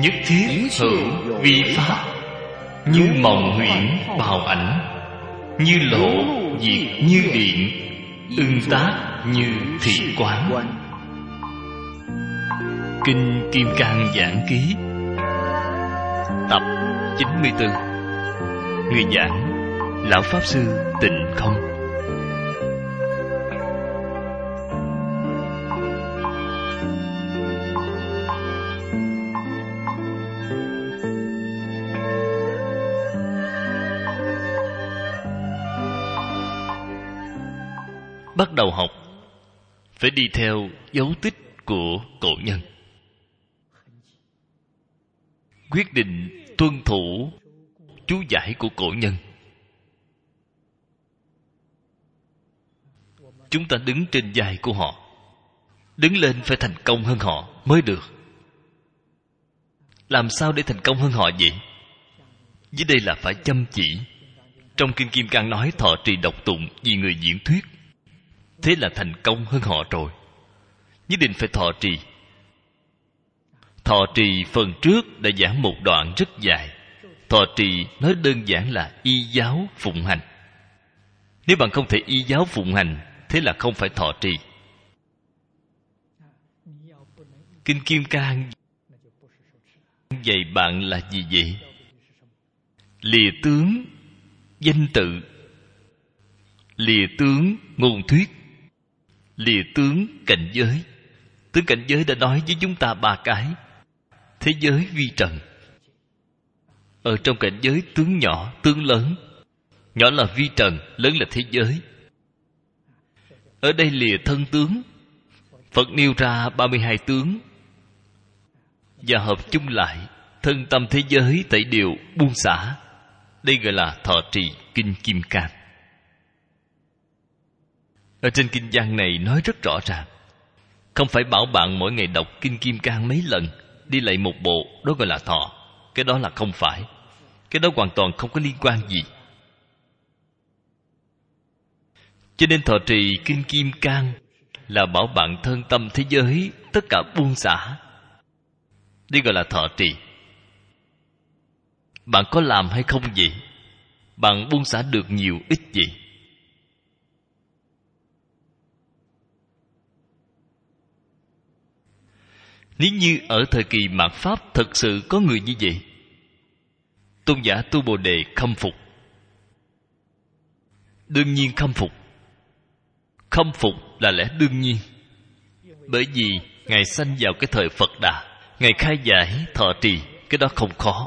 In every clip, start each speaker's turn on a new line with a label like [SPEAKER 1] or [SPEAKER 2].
[SPEAKER 1] nhất thiết hữu vi pháp, như mộng huyễn bào ảnh, như lộ diệt như điện, ưng tác như thị quán. Kinh Kim Cang Giảng Ký, tập 94. Người giảng Lão Pháp Sư Tịnh Không. Bắt đầu học phải đi theo dấu tích của cổ nhân, quyết định tuân thủ chú giải của cổ nhân. Chúng ta đứng trên vai của họ, đứng lên phải thành công hơn họ mới được. Làm sao để thành công hơn họ vậy? Dưới đây là phải chăm chỉ. Trong Kinh Kim Cang nói thọ trì đọc tụng vì người diễn thuyết, thế là thành công hơn họ rồi. Nhất định phải thọ trì. Thọ trì phần trước đã giảng một đoạn rất dài. Thọ trì nói đơn giản là y giáo phụng hành. Nếu bạn không thể y giáo phụng hành, thế là không phải thọ trì. Kinh Kim Cang dạy bạn là gì vậy? Lìa tướng danh tự, lìa tướng ngôn thuyết, lìa tướng cảnh giới. Tướng cảnh giới đã nói với chúng ta ba cái: thế giới vi trần. Ở trong cảnh giới tướng nhỏ, tướng lớn. Nhỏ là vi trần, lớn là thế giới. Ở đây lìa thân tướng. Phật nêu ra 32 tướng và hợp chung lại, thân tâm thế giới tẩy đều buông xả. Đây gọi là thọ trì Kinh Kim Cang. Ở trên kinh văn này nói rất rõ ràng. Không phải bảo bạn mỗi ngày đọc Kinh Kim Cang mấy lần, đi lại một bộ, đó gọi là thọ. Cái đó là không phải. Cái đó hoàn toàn không có liên quan gì. Cho nên thọ trì Kinh Kim Cang là bảo bạn thân tâm thế giới tất cả buông xả. Đây gọi là thọ trì. Bạn có làm hay không vậy? Bạn buông xả được nhiều ít gì? Nếu như ở thời kỳ mạt Pháp thật sự có người như vậy, tôn giả Tu Bồ Đề khâm phục. Đương nhiên khâm phục. Khâm phục là lẽ đương nhiên. Bởi vì Ngài sanh vào cái thời Phật Đà, Ngài khai giải thọ trì, cái đó không khó.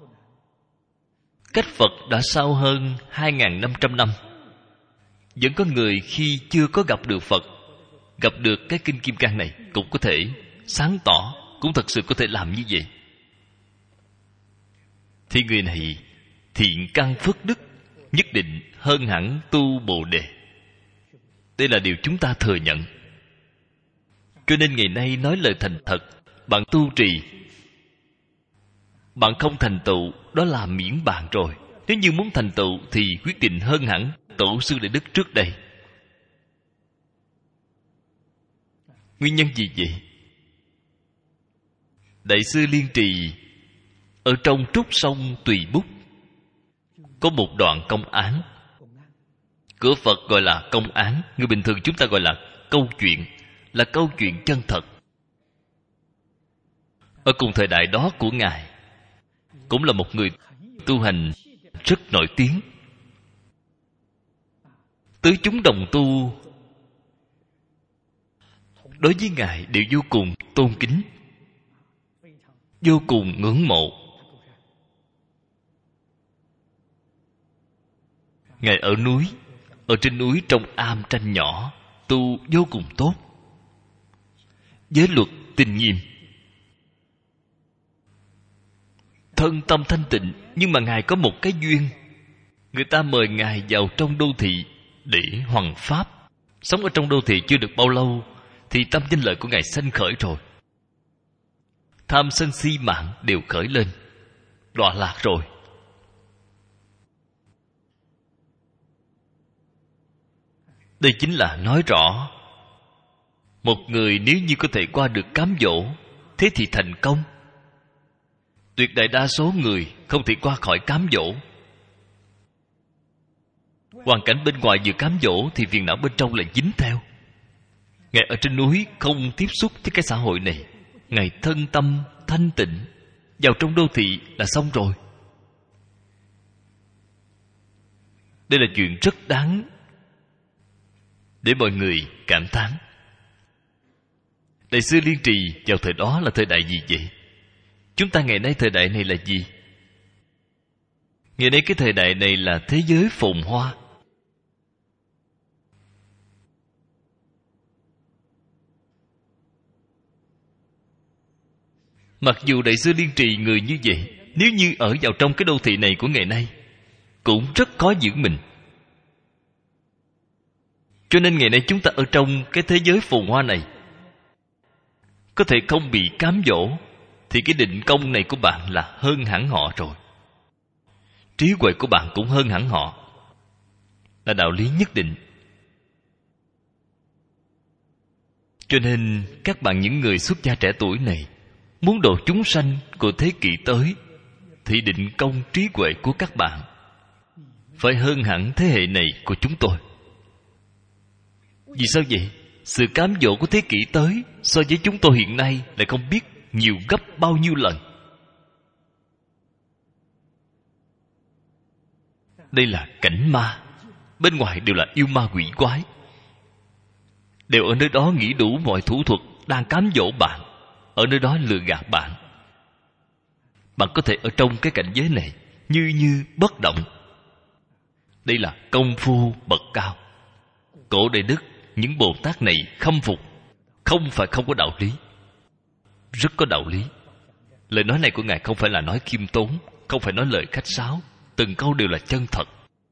[SPEAKER 1] Cách Phật đã sau hơn 2.500 năm. Vẫn có người khi chưa có gặp được Phật, gặp được cái Kinh Kim Cang này, cũng có thể sáng tỏ, cũng thật sự có thể làm như vậy. Thì người này thiện căn phước đức nhất định hơn hẳn Tu Bồ Đề. Đây là điều chúng ta thừa nhận. Cho nên ngày nay nói lời thành thật, bạn tu trì, bạn không thành tựu, đó là miễn bàn rồi. Nếu như muốn thành tựu thì quyết định hơn hẳn tổ sư đại đức trước đây. Nguyên nhân gì vậy? Đại sư Liên Trì ở trong Trúc Sông Tùy Bút có một đoạn công án. Cửa Phật gọi là công án, người bình thường chúng ta gọi là câu chuyện, là câu chuyện chân thật. Ở cùng thời đại đó của Ngài, cũng là một người tu hành rất nổi tiếng. Tứ chúng đồng tu đối với Ngài đều vô cùng tôn kính, vô cùng ngưỡng mộ. Ngài ở núi, ở trên núi trong am tranh nhỏ, tu vô cùng tốt, giới luật tinh nghiêm, thân tâm thanh tịnh. Nhưng mà Ngài có một cái duyên, người ta mời Ngài vào trong đô thị để hoằng pháp. Sống ở trong đô thị chưa được bao lâu thì tâm danh lợi của Ngài sanh khởi rồi. Tham sân si mạng đều khởi lên, đọa lạc rồi. Đây chính là nói rõ một người nếu như có thể qua được cám dỗ, thế thì thành công. Tuyệt đại đa số người không thể qua khỏi cám dỗ. Hoàn cảnh bên ngoài vừa cám dỗ thì phiền não bên trong lại dính theo. Ngài ở trên núi không tiếp xúc với cái xã hội này, Ngài thân tâm thanh tịnh, vào trong đô thị là xong rồi. Đây là chuyện rất đáng để mọi người cảm thán. Đại sư Liên Trì vào thời đó là thời đại gì vậy? Chúng ta ngày nay thời đại này là gì? Ngày nay cái thời đại này là thế giới phồn hoa. Mặc dù Đại sư Liên Trì người như vậy, nếu như ở vào trong cái đô thị này của ngày nay, cũng rất khó giữ mình. Cho nên ngày nay chúng ta ở trong cái thế giới phồn hoa này, có thể không bị cám dỗ, thì cái định công này của bạn là hơn hẳn họ rồi. Trí huệ của bạn cũng hơn hẳn họ, là đạo lý nhất định. Cho nên các bạn những người xuất gia trẻ tuổi này muốn độ chúng sanh của thế kỷ tới, thì định công trí huệ của các bạn phải hơn hẳn thế hệ này của chúng tôi. Vì sao vậy? Sự cám dỗ của thế kỷ tới so với chúng tôi hiện nay lại không biết nhiều gấp bao nhiêu lần. Đây là cảnh ma. Bên ngoài đều là yêu ma quỷ quái, đều ở nơi đó nghĩ đủ mọi thủ thuật đang cám dỗ bạn, ở nơi đó lừa gạt bạn. Bạn có thể ở trong cái cảnh giới này như bất động. Đây là công phu bậc cao. Cổ Đại Đức, những Bồ Tát này khâm phục, không phải không có đạo lý, rất có đạo lý. Lời nói này của Ngài không phải là nói khiêm tốn, không phải nói lời khách sáo, từng câu đều là chân thật.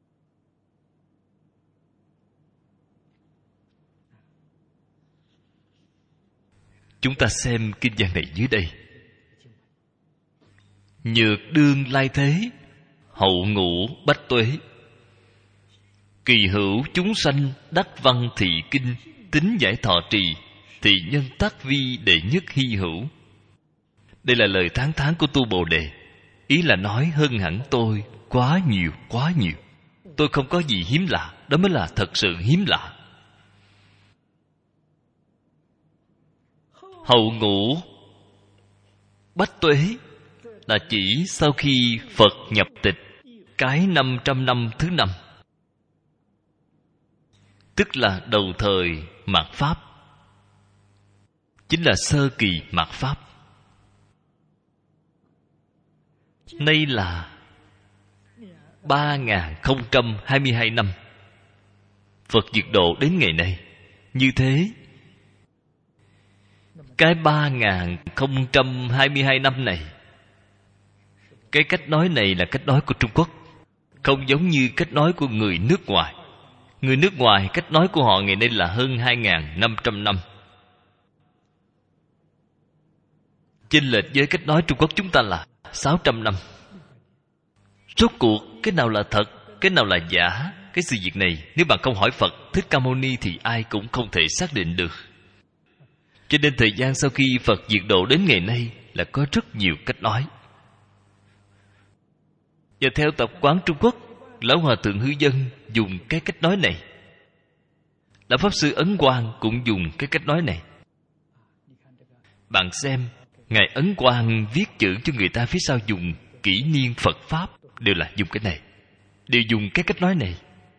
[SPEAKER 1] Chúng ta xem kinh văn này dưới đây. Nhược đương lai thế, hậu ngũ bách tuế. Kỳ hữu chúng sanh đắc văn thị kinh, tính giải thọ trì, thì nhân tác vi đệ nhất hy hữu. Đây là lời tán thán của tu Bồ Đề. Ý là nói hơn hẳn tôi quá nhiều, quá nhiều. Tôi không có gì hiếm lạ, đó mới là thật sự hiếm lạ. Hậu ngũ bách tuế là chỉ sau khi Phật nhập tịch cái 500 năm thứ 5, tức là đầu thời mạt Pháp, chính là sơ kỳ mạt Pháp. Nay là 3022 năm Phật diệt độ đến ngày nay. Như thế, cái 3022 năm này, cái cách nói này là cách nói của Trung Quốc, không giống như cách nói của người nước ngoài. Người nước ngoài, cách nói của họ ngày nay là hơn 2500 năm, chênh lệch với cách nói Trung Quốc chúng ta là 600 năm. Rốt cuộc cái nào là thật, cái nào là giả? Cái sự việc này nếu bạn không hỏi Phật Thích Ca Mâu Ni thì ai cũng không thể xác định được. Cho nên thời gian sau khi Phật diệt độ đến ngày nay là có rất nhiều cách nói. Và theo tập quán Trung Quốc, Lão Hòa Thượng Hư Dân dùng cái cách nói này, Lão Pháp Sư Ấn Quang cũng dùng cái cách nói này. Bạn xem, Ngài Ấn Quang viết chữ cho người ta phía sau dùng kỷ niên Phật Pháp, đều là dùng cái này, đều dùng cái cách nói này.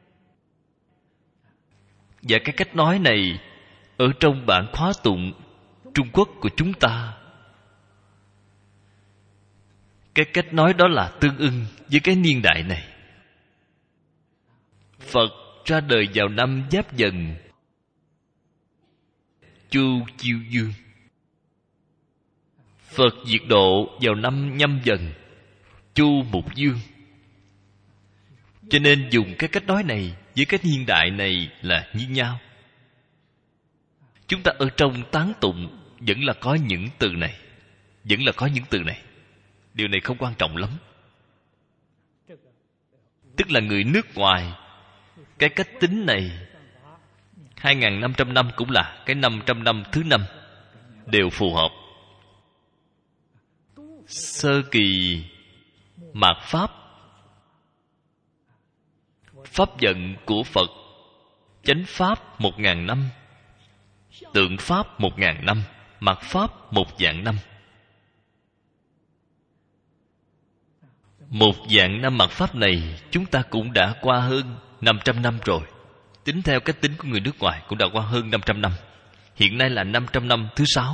[SPEAKER 1] Và cái cách nói này ở trong bản khóa tụng Trung Quốc của chúng ta, cái cách nói đó là tương ưng với cái niên đại này. Phật ra đời vào năm Giáp Dần, Chu Chiêu Dương. Phật diệt độ vào năm Nhâm Dần, Chu Mục Dương. Cho nên dùng cái cách nói này với cái niên đại này là như nhau. Chúng ta ở trong tán tụng vẫn là có những từ này, vẫn là có những từ này. Điều này không quan trọng lắm. Tức là người nước ngoài, cái cách tính này 2500 năm cũng là cái 500 năm thứ 5, đều phù hợp. Sơ kỳ mạt Pháp, Pháp vận của Phật, chánh Pháp 1000 năm, tượng Pháp 1000 năm, mạt Pháp 1.000 năm. 1.000 năm mạt Pháp này chúng ta cũng đã qua hơn 500 năm rồi. Tính theo cách tính của người nước ngoài cũng đã qua hơn 500 năm. Hiện nay là 500 năm thứ 6.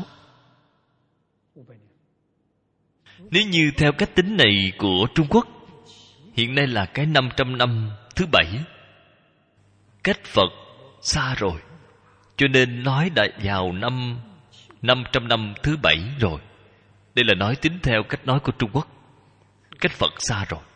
[SPEAKER 1] Nếu như theo cách tính này của Trung Quốc, hiện nay là cái 500 năm thứ 7. Cách Phật xa rồi, cho nên nói đã vào năm 500 năm thứ 7 rồi. Đây là nói tính theo cách nói của Trung Quốc. Cách Phật xa rồi.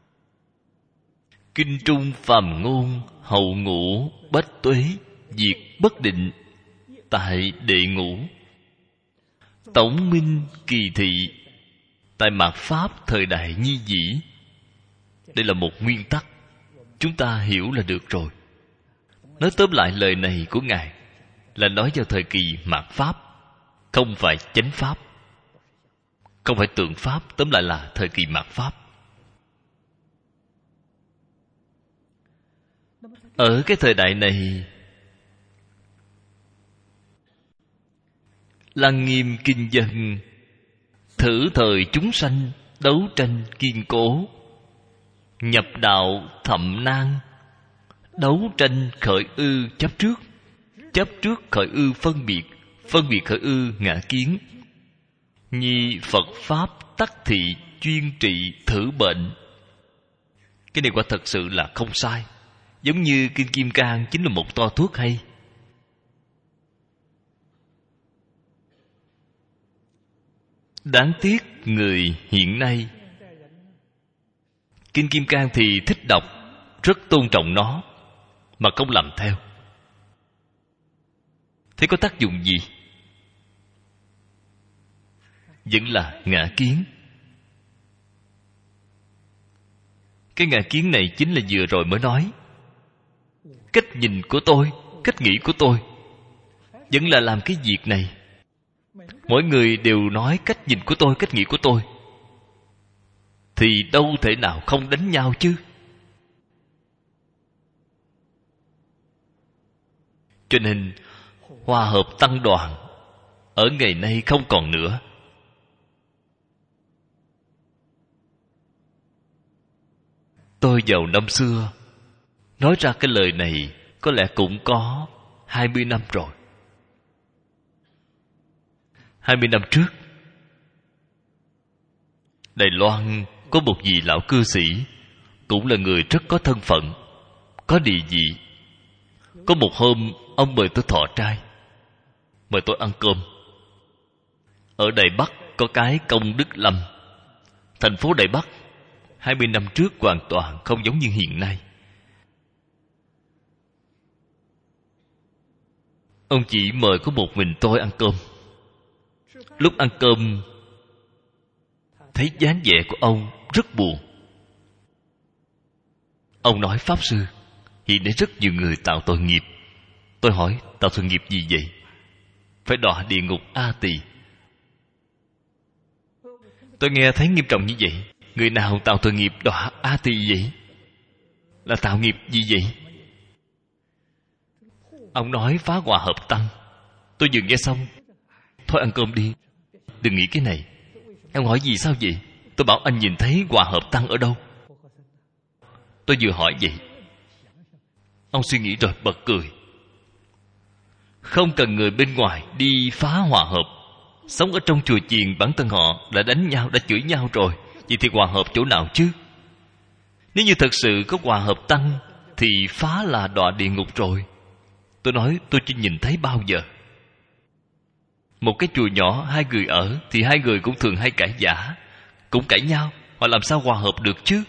[SPEAKER 1] Kinh trung phàm ngôn, hậu ngũ bách tuế, diệt bất định, tại đệ ngũ. Tổng minh kỳ thị, tại mạt Pháp thời đại nhi dĩ. Đây là một nguyên tắc, chúng ta hiểu là được rồi. Nói tóm lại lời này của Ngài là nói vào thời kỳ mạt Pháp, không phải chánh Pháp, không phải tượng Pháp. Tóm lại là thời kỳ mạt Pháp. Ở cái thời đại này, Lăng Nghiêm kinh dân thử thời chúng sanh, đấu tranh kiên cố, nhập đạo thậm nan, đấu tranh khởi ư chấp trước, chấp trước khởi ư phân biệt, phân biệt khởi ư ngã kiến. Nhi Phật Pháp tắc thị chuyên trị thử bệnh. Cái này quả thật sự là không sai. Giống như Kinh Kim Cang chính là một toa thuốc hay. Đáng tiếc người hiện nay Kinh Kim Cang thì thích đọc, rất tôn trọng nó, mà không làm theo. Thế có tác dụng gì? Vẫn là ngã kiến. Cái ngã kiến này chính là vừa rồi mới nói. Cách nhìn của tôi, cách nghĩ của tôi vẫn là làm cái việc này. Mỗi người đều nói cách nhìn của tôi, cách nghĩ của tôi, thì đâu thể nào không đánh nhau chứ. Cho nên hòa hợp tăng đoàn ở ngày nay không còn nữa. Tôi vào năm xưa nói ra cái lời này có lẽ cũng có 20 năm rồi. 20 năm trước, Đài Loan có một vị lão cư sĩ, cũng là người rất có thân phận, có địa vị. Có một hôm, ông mời tôi thọ trai, mời tôi ăn cơm. Ở Đài Bắc có cái Công Đức Lâm. Thành phố Đài Bắc 20 năm trước hoàn toàn không giống như hiện nay. Ông chỉ mời có một mình tôi ăn cơm. Lúc ăn cơm, thấy dáng vẻ của ông rất buồn. Ông nói: Pháp Sư, hiện nay rất nhiều người tạo tội nghiệp. Tôi hỏi: tạo tội nghiệp gì vậy? Phải đọa địa ngục A Tỳ. Tôi nghe thấy nghiêm trọng như vậy. Người nào tạo tội nghiệp đọa A Tỳ vậy? Là tạo nghiệp gì vậy? Ông nói phá hòa hợp tăng. Tôi vừa nghe xong, thôi ăn cơm đi, đừng nghĩ cái này. Ông hỏi vì sao vậy? Tôi bảo anh nhìn thấy hòa hợp tăng ở đâu? Tôi vừa hỏi vậy, ông suy nghĩ rồi bật cười. Không cần người bên ngoài đi phá hòa hợp. Sống ở trong chùa chiền bản thân họ đã đánh nhau, đã chửi nhau rồi. Vậy thì hòa hợp chỗ nào chứ? Nếu như thật sự có hòa hợp tăng thì phá là đọa địa ngục rồi. Tôi nói tôi chỉ nhìn thấy bao giờ. Một cái chùa nhỏ, hai người ở thì hai người cũng thường hay cãi vã, cũng cãi nhau, họ làm sao hòa hợp được chứ?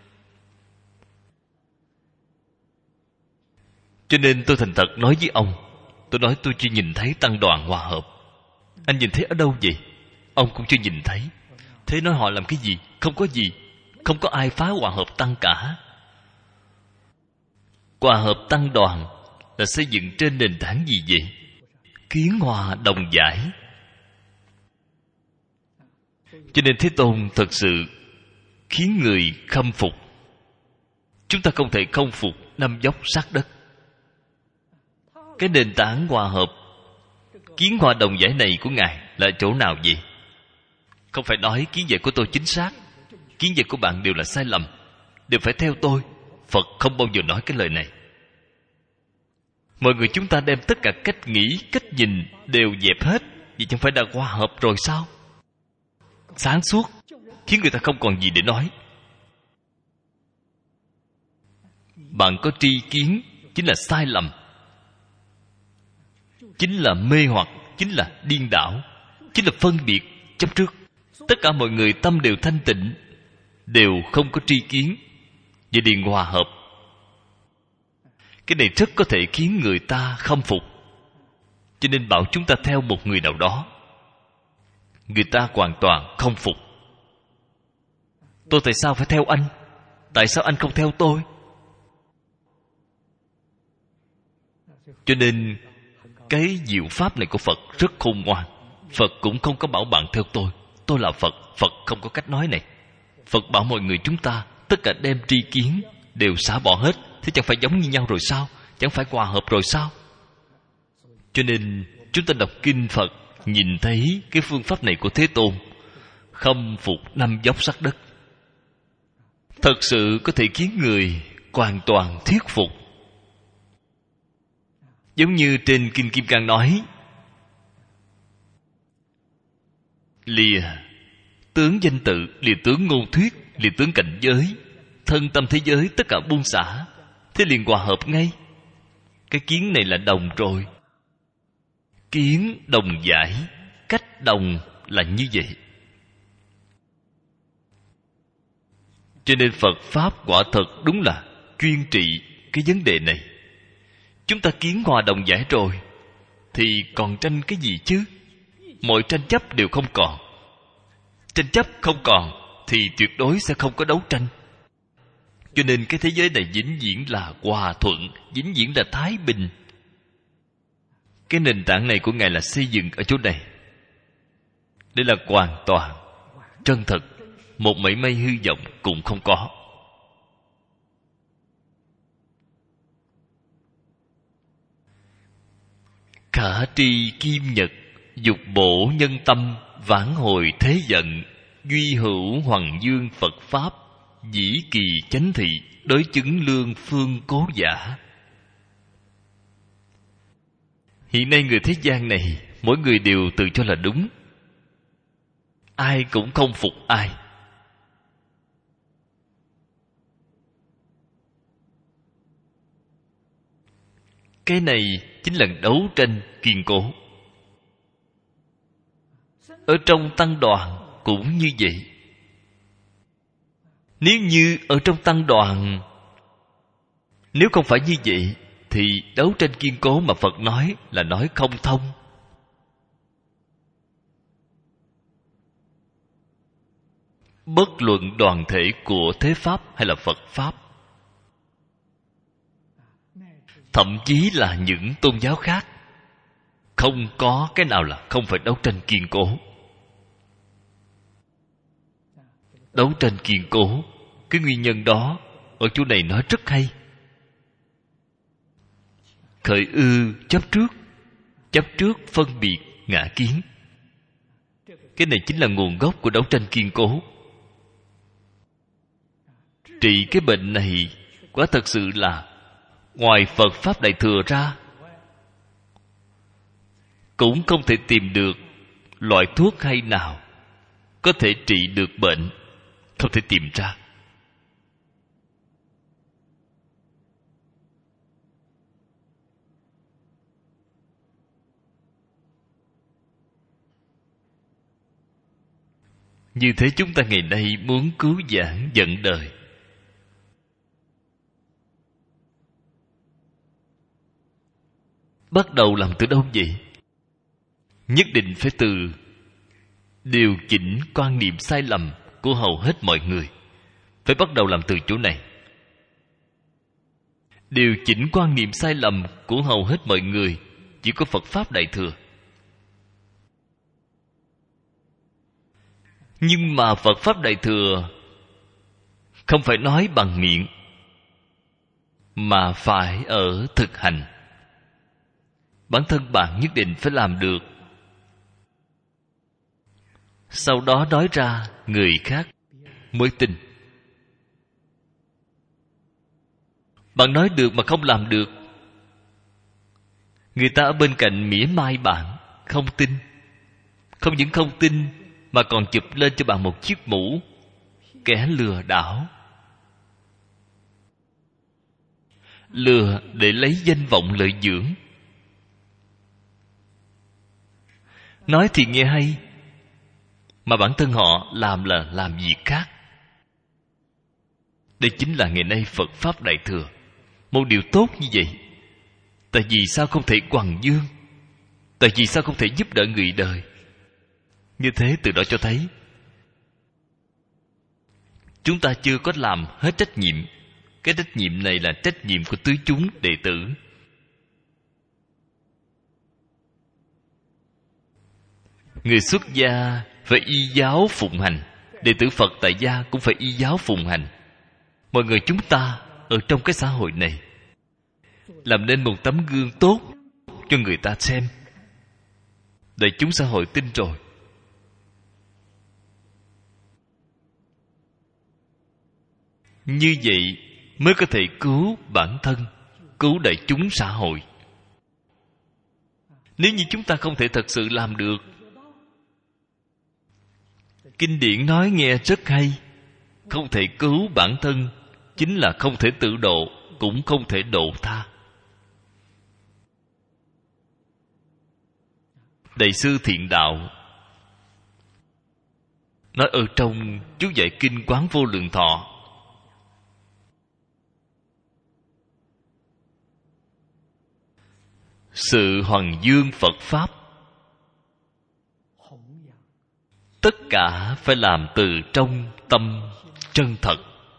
[SPEAKER 1] Cho nên tôi thành thật nói với ông. Tôi nói tôi chỉ nhìn thấy tăng đoàn hòa hợp. Anh nhìn thấy ở đâu vậy? Ông cũng chưa nhìn thấy. Thế nói họ làm cái gì? Không có gì. Không có ai phá hòa hợp tăng cả. Hòa hợp tăng đoàn là xây dựng trên nền tảng gì vậy? Kiến hòa đồng giải. Cho nên Thế Tôn thật sự khiến người khâm phục. Chúng ta không thể không phục năm dốc sát đất. Cái nền tảng hòa hợp, kiến hoa đồng giải này của Ngài là chỗ nào vậy? Không phải nói kiến giải của tôi chính xác, kiến giải của bạn đều là sai lầm, đều phải theo tôi. Phật không bao giờ nói cái lời này. Mọi người chúng ta đem tất cả cách nghĩ, cách nhìn đều dẹp hết, vậy chẳng phải đã hòa hợp rồi sao? Sáng suốt, khiến người ta không còn gì để nói. Bạn có tri kiến chính là sai lầm, chính là mê hoặc, chính là điên đảo, chính là phân biệt, chấp trước. Tất cả mọi người tâm đều thanh tịnh, đều không có tri kiến, vậy liền hòa hợp. Cái này rất có thể khiến người ta khâm phục. Cho nên bảo chúng ta theo một người nào đó, người ta hoàn toàn không phục. Tôi tại sao phải theo anh? Tại sao anh không theo tôi? Cho nên cái diệu pháp này của Phật rất khôn ngoan. Phật cũng không có bảo bạn theo tôi là Phật. Phật không có cách nói này. Phật bảo mọi người chúng ta tất cả đem tri kiến đều xả bỏ hết. Thế chẳng phải giống như nhau rồi sao? Chẳng phải hòa hợp rồi sao? Cho nên chúng ta đọc kinh Phật, nhìn thấy cái phương pháp này của Thế Tôn, khâm phục năm dốc sát đất, thật sự có thể khiến người hoàn toàn thuyết phục. Giống như trên Kinh Kim Cang nói, lìa tướng danh tự, lìa tướng ngôn thuyết, lìa tướng cảnh giới, thân tâm thế giới tất cả buông xả, thế liền hòa hợp ngay. Cái kiến này là đồng rồi. Kiến đồng giải, cách đồng là như vậy. Cho nên Phật Pháp quả thật đúng là chuyên trị cái vấn đề này. Chúng ta kiến hòa đồng giải rồi thì còn tranh cái gì chứ? Mọi tranh chấp đều không còn. Tranh chấp không còn thì tuyệt đối sẽ không có đấu tranh. Cho nên cái thế giới này vĩnh viễn là hòa thuận, vĩnh viễn là thái bình. Cái nền tảng này của Ngài là xây dựng ở chỗ này. Đây là hoàn toàn chân thật, một mảy may hư vọng cũng không có. Khả tri kim nhật, dục bổ nhân tâm, vãn hồi thế giận, duy hữu hoàng dương Phật Pháp, dĩ kỳ chánh thị, đối chứng lương phương cố giả. Hiện nay người thế gian này, mỗi người đều tự cho là đúng, ai cũng không phục ai. Cái này chính là đấu tranh kiên cố. Ở trong tăng đoàn cũng như vậy. Nếu như ở trong tăng đoàn, nếu không phải như vậy thì đấu tranh kiên cố mà Phật nói là nói không thông. Bất luận đoàn thể của thế Pháp hay là Phật Pháp, thậm chí là những tôn giáo khác, không có cái nào là không phải đấu tranh kiên cố. Đấu tranh kiên cố, cái nguyên nhân đó ở chỗ này nói rất hay. Khởi ư chấp trước phân biệt ngã kiến. Cái này chính là nguồn gốc của đấu tranh kiên cố. Trị cái bệnh này quả thật sự là ngoài Phật Pháp Đại Thừa ra cũng không thể tìm được loại thuốc hay nào có thể trị được bệnh, không thể tìm ra. Như thế chúng ta ngày nay muốn cứu vãn vận đời, bắt đầu làm từ đâu vậy? Nhất định phải từ điều chỉnh quan niệm sai lầm của hầu hết mọi người. Phải bắt đầu làm từ chỗ này. Điều chỉnh quan niệm sai lầm của hầu hết mọi người chỉ có Phật Pháp Đại Thừa. Nhưng mà Phật Pháp Đại Thừa không phải nói bằng miệng, mà phải ở thực hành. Bản thân bạn nhất định phải làm được, sau đó nói ra, người khác mới tin. Bạn nói được mà không làm được, người ta ở bên cạnh mỉa mai bạn, không tin. Không những không tin, mà còn chụp lên cho bạn một chiếc mũ kẻ lừa đảo. Lừa để lấy danh vọng lợi dưỡng. Nói thì nghe hay, mà bản thân họ làm là làm việc khác. Đây chính là ngày nay Phật Pháp Đại Thừa. Một điều tốt như vậy, tại vì sao không thể hoằng dương? Tại vì sao không thể giúp đỡ người đời? Như thế từ đó cho thấy chúng ta chưa có làm hết trách nhiệm. Cái trách nhiệm này là trách nhiệm của tứ chúng đệ tử. Người xuất gia phải y giáo phụng hành, đệ tử Phật tại gia cũng phải y giáo phụng hành. Mọi người chúng ta ở trong cái xã hội này làm nên một tấm gương tốt cho người ta xem. Đại chúng xã hội tin rồi, như vậy mới có thể cứu bản thân, cứu đại chúng xã hội. Nếu như chúng ta không thể thật sự làm được, kinh điển nói nghe rất hay, không thể cứu bản thân, chính là không thể tự độ, cũng không thể độ tha. Đại sư Thiện Đạo nói ở trong chú giải kinh Quán Vô Lượng Thọ, sự hoằng dương Phật Pháp tất cả phải làm từ trong tâm chân thật.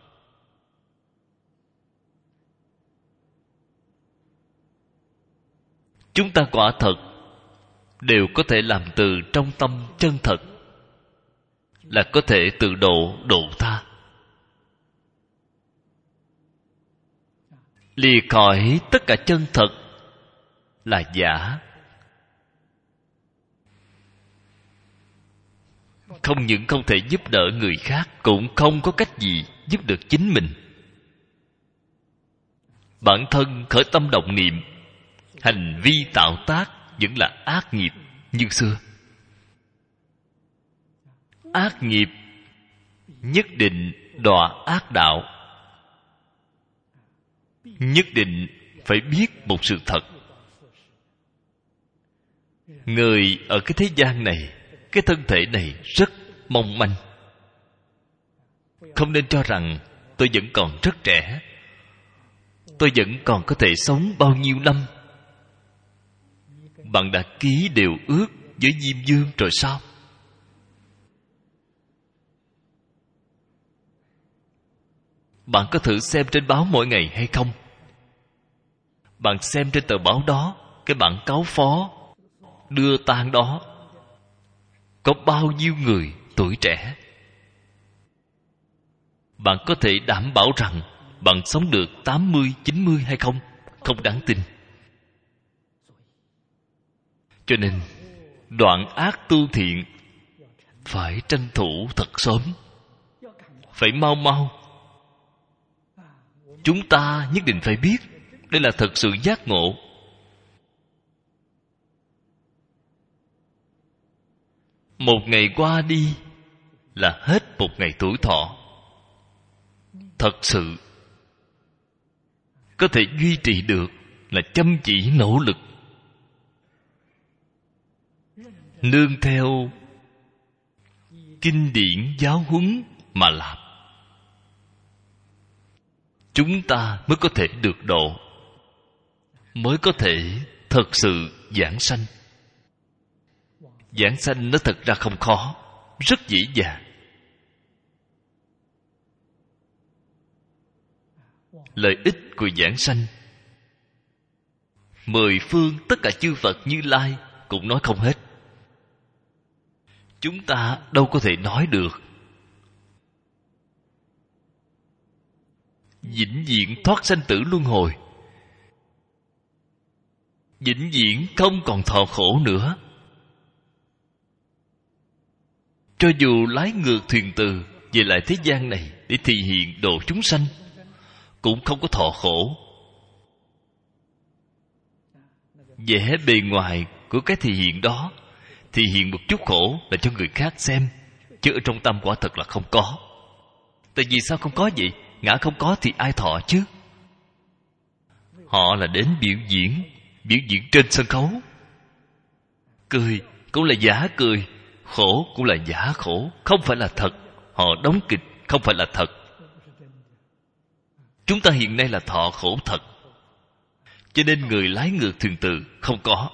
[SPEAKER 1] Chúng ta quả thật đều có thể làm từ trong tâm chân thật, là có thể tự độ tha. Lìa khỏi tất cả chân thật là giả. Không những không thể giúp đỡ người khác, cũng không có cách gì giúp được chính mình. Bản thân khởi tâm động niệm, hành vi tạo tác vẫn là ác nghiệp như xưa. Ác nghiệp nhất định đọa ác đạo. Nhất định phải biết một sự thật. Người ở cái thế gian này, cái thân thể này rất mong manh. Không nên cho rằng tôi vẫn còn rất trẻ, tôi vẫn còn có thể sống bao nhiêu năm. Bạn đã ký điều ước với Diêm Vương rồi sao? Bạn có thử xem trên báo mỗi ngày hay không? Bạn xem trên tờ báo đó, cái bản cáo phó đưa tang đó, có bao nhiêu người tuổi trẻ? Bạn có thể đảm bảo rằng bạn sống được 80, 90 hay không? Không đáng tin. Cho nên đoạn ác tu thiện phải tranh thủ thật sớm, phải mau mau. Chúng ta nhất định phải biết đây là thật sự giác ngộ. Một ngày qua đi là hết một ngày tuổi thọ. Thật sự có thể duy trì được là chăm chỉ nỗ lực, nương theo kinh điển giáo huấn mà làm. Chúng ta mới có thể được độ, mới có thể thật sự giảng sanh. Giảng sanh nó thật ra không khó, rất dễ dàng. Lợi ích của giảng sanh, mười phương tất cả chư Phật Như Lai cũng nói không hết. chúng ta đâu có thể nói được. Vĩnh viễn thoát sanh tử luân hồi, vĩnh viễn không còn thọ khổ nữa. Cho dù lái ngược thuyền từ về lại thế gian này để thị hiện độ chúng sanh, cũng không có thọ khổ. Vẻ bề ngoài của cái thị hiện đó, thị hiện một chút khổ là cho người khác xem, chứ ở trong tâm quả thật là không có. Tại vì sao không có vậy? Ngã không có thì ai thọ chứ? Họ là đến biểu diễn trên sân khấu. Cười cũng là giả cười, khổ cũng là giả khổ, không phải là thật. Họ đóng kịch, không phải là thật. Chúng ta hiện nay là thọ khổ thật, cho nên người lái ngược thuyền từ không có.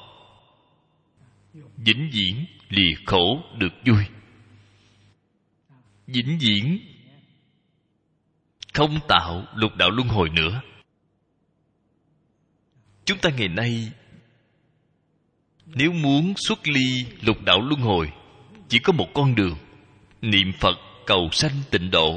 [SPEAKER 1] Vĩnh viễn lìa khổ được vui, vĩnh viễn không tạo lục đạo luân hồi nữa. Chúng ta ngày nay nếu muốn xuất ly lục đạo luân hồi, chỉ có một con đường: niệm Phật cầu sanh tịnh độ.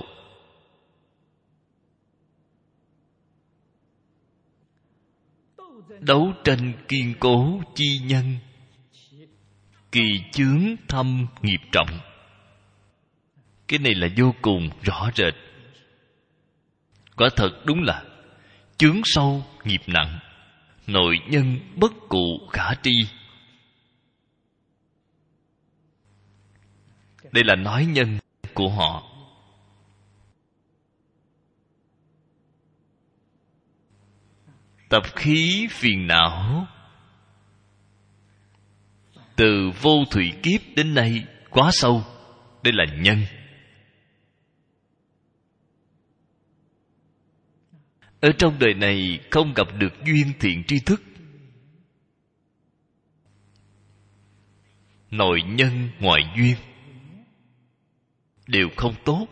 [SPEAKER 1] Đấu tranh kiên cố chi nhân, kỳ chướng thâm nghiệp trọng. Cái này là vô cùng rõ rệt. Quả thật đúng là chướng sâu nghiệp nặng, nội nhân bất cụ khả tri. Đây là nói nhân của họ. Tập khí phiền não từ vô thủy kiếp đến nay quá sâu. Đây là nhân. Ở trong đời này không gặp được duyên thiện tri thức, nội nhân ngoại duyên đều không tốt.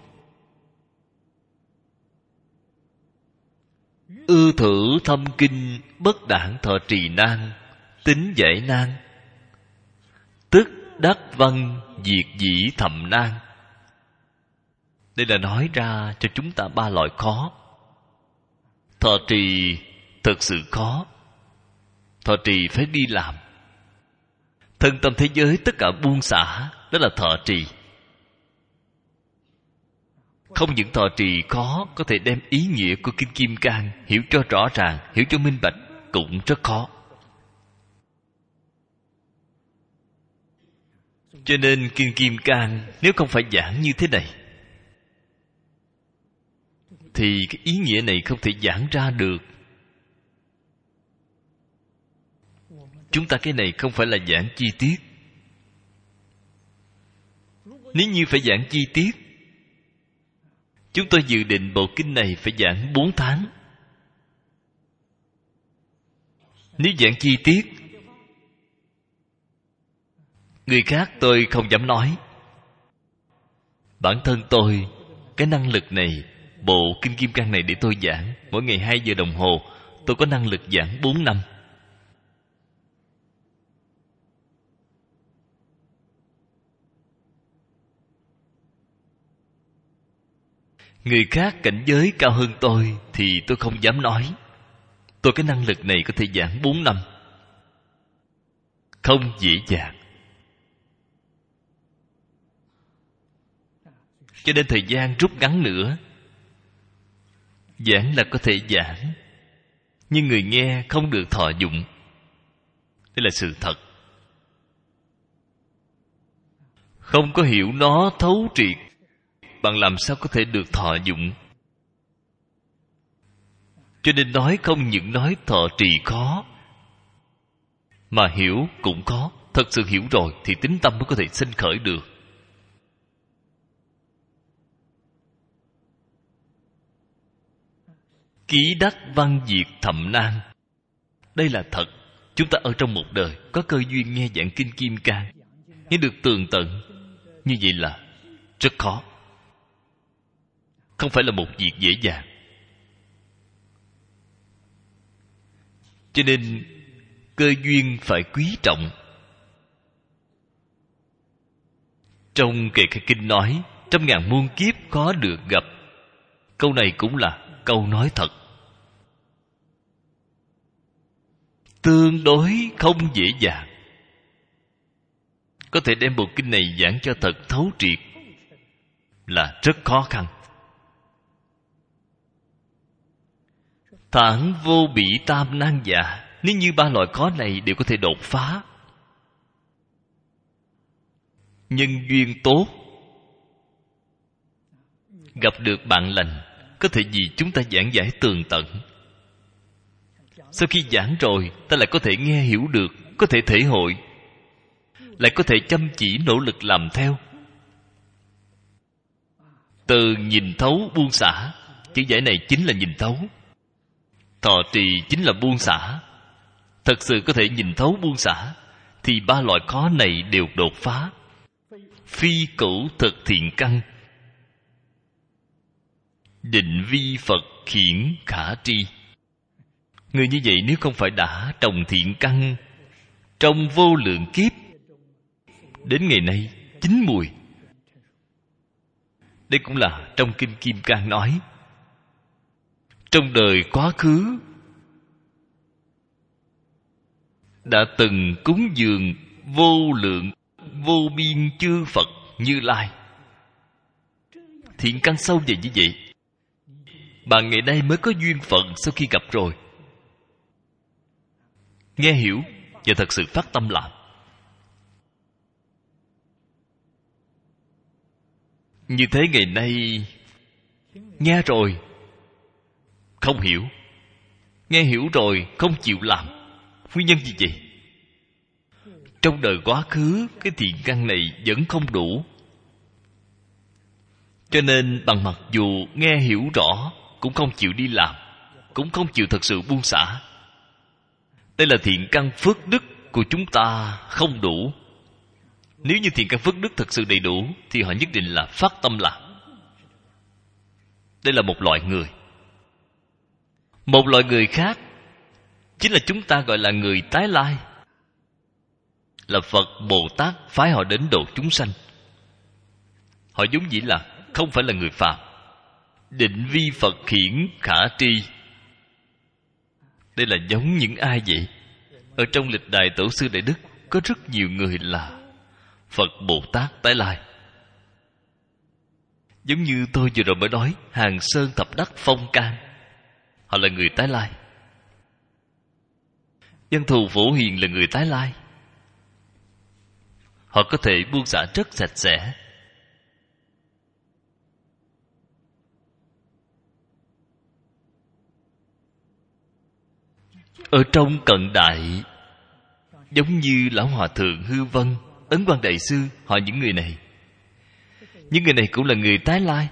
[SPEAKER 1] Ư thử thâm kinh bất đảng thọ trì nan, tính giải nan, tức đắc văn diệt dĩ thầm nan. Đây là nói ra cho chúng ta ba loại khó. Thọ trì thật sự khó. Thọ trì phải đi làm. Thân tâm thế giới tất cả buông xả, đó là thọ trì. Không những thọ trì khó, có thể đem ý nghĩa của Kinh Kim Cang hiểu cho rõ ràng, hiểu cho minh bạch cũng rất khó. Cho nên Kinh Kim Cang nếu không phải giảng như thế này thì cái ý nghĩa này không thể giảng ra được. Chúng ta cái này không phải là giảng chi tiết. Nếu như phải giảng chi tiết, chúng tôi dự định bộ kinh này phải giảng 4 tháng. Nếu giảng chi tiết, người khác tôi không dám nói. Bản thân tôi, cái năng lực này, bộ Kinh Kim Cang này để tôi giảng, mỗi ngày 2 giờ đồng hồ, tôi có năng lực giảng 4 năm. Người khác cảnh giới cao hơn tôi thì tôi không dám nói. Tôi cái năng lực này có thể giảng 4 năm. Không dễ dàng. Cho nên thời gian rút ngắn nữa. Giảng là có thể giảng, nhưng người nghe không được thọ dụng. Đây là sự thật. Không có hiểu nó thấu triệt, bạn làm sao có thể được thọ dụng? Cho nên nói không những nói thọ trì khó, mà hiểu cũng khó. Thật sự hiểu rồi thì tín tâm mới có thể sinh khởi được. Ký đắc văn diệt thậm nan. Đây là thật. Chúng ta ở trong một đời có cơ duyên nghe giảng Kinh Kim Cang, nghe được tường tận, như vậy là rất khó. Không phải là một việc dễ dàng. Cho nên cơ duyên phải quý trọng. Trong Kệ Khải Kinh nói, trăm ngàn muôn kiếp khó được gặp. Câu này cũng là câu nói thật. Tương đối không dễ dàng. Có thể đem bộ kinh này giảng cho thật thấu triệt là rất khó khăn. Thản vô bỉ tam nan dạ. Nếu như ba loại khó này đều có thể đột phá, nhân duyên tốt, gặp được bạn lành, có thể vì chúng ta giảng giải tường tận. Sau khi giảng rồi, ta lại có thể nghe hiểu được, có thể thể hội, lại có thể chăm chỉ nỗ lực làm theo. Từ nhìn thấu buông xả, chữ giải này chính là nhìn thấu. Thọ trì chính là buông xả. Thật sự có thể nhìn thấu buông xả, thì ba loại khó này đều đột phá. Phi cửu thực thiện căn, định vi Phật khiển khả tri. Người như vậy nếu không phải đã trồng thiện căn trong vô lượng kiếp, đến ngày nay chín mùi. Đây cũng là trong Kinh Kim Cang nói, trong đời quá khứ đã từng cúng dường vô lượng vô biên chư Phật Như Lai. Thiện căn sâu dày như vậy, bạn ngày nay mới có duyên phận. Sau khi gặp rồi, nghe hiểu và thật sự phát tâm làm. Như thế ngày nay nghe rồi không hiểu, nghe hiểu rồi không chịu làm. Nguyên nhân gì vậy? Trong đời quá khứ, cái thiện căn này vẫn không đủ. Cho nên bằng mặc dù nghe hiểu rõ, cũng không chịu đi làm, cũng không chịu thật sự buông xả. Đây là thiện căn phước đức của chúng ta không đủ. Nếu như thiện căn phước đức thật sự đầy đủ, thì họ nhất định là phát tâm làm. Đây là một loại người. Một loại người khác chính là chúng ta gọi là người tái lai, là Phật Bồ Tát phái họ đến độ chúng sanh. Họ vốn dĩ là không phải là người phàm. Định vi Phật khiển khả tri. Đây là giống những ai vậy? Ở trong lịch đại tổ sư đại đức có rất nhiều người là Phật Bồ Tát tái lai. Giống như tôi vừa rồi mới nói, Hàng Sơn Thập Đắc Phong Can, họ là người tái lai. Dân Thù Phổ Hiền là người tái lai. Họ có thể buông xả rất sạch sẽ. Ở trong cận đại, giống như Lão Hòa Thượng Hư Vân, Ấn Quang Đại Sư, họ những người này cũng là người tái lai.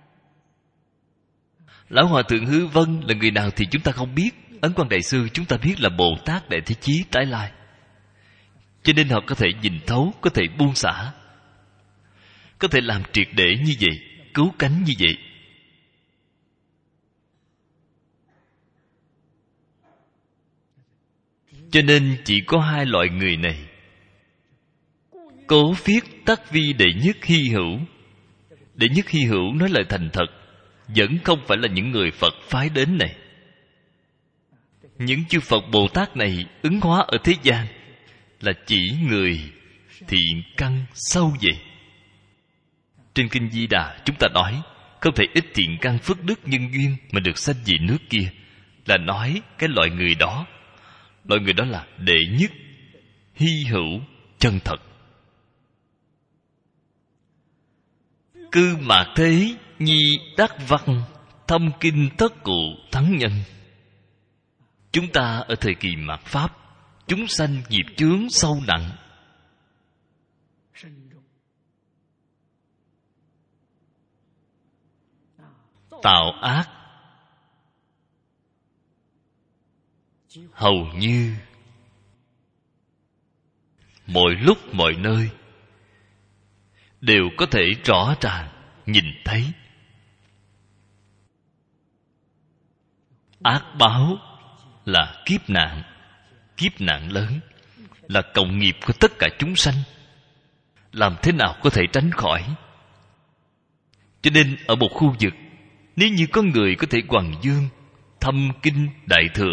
[SPEAKER 1] Lão Hòa Thượng Hư Vân là người nào thì chúng ta không biết. Ấn Quang Đại Sư chúng ta biết là Bồ Tát Đại Thế Chí tái lai. Cho nên họ có thể nhìn thấu, có thể buông xả, có thể làm triệt để như vậy, cứu cánh như vậy. Cho nên chỉ có hai loại người này. Cố phiết tắc vi đệ nhất hy hữu. Đệ nhất hy hữu nói lời thành thật, vẫn không phải là những người Phật phái đến này. Những chư Phật Bồ Tát này ứng hóa ở thế gian là chỉ người thiện căn sâu vậy. Trên Kinh Di Đà chúng ta nói, không thể ít thiện căn phước đức nhân duyên mà được sanh về nước kia, là nói cái loại người đó. Loại người đó là đệ nhất hy hữu chân thật. Cư mạc thế nhi đắc văn, thâm kinh tất cụ thắng nhân. Chúng ta ở thời kỳ mạt Pháp, chúng sanh nghiệp chướng sâu nặng. Tạo ác hầu như mọi lúc mọi nơi đều có thể rõ ràng nhìn thấy. Ác báo là kiếp nạn lớn, là cộng nghiệp của tất cả chúng sanh. làm thế nào có thể tránh khỏi. Cho nên ở một khu vực, nếu như có người có thể hoằng dương thâm kinh đại thừa,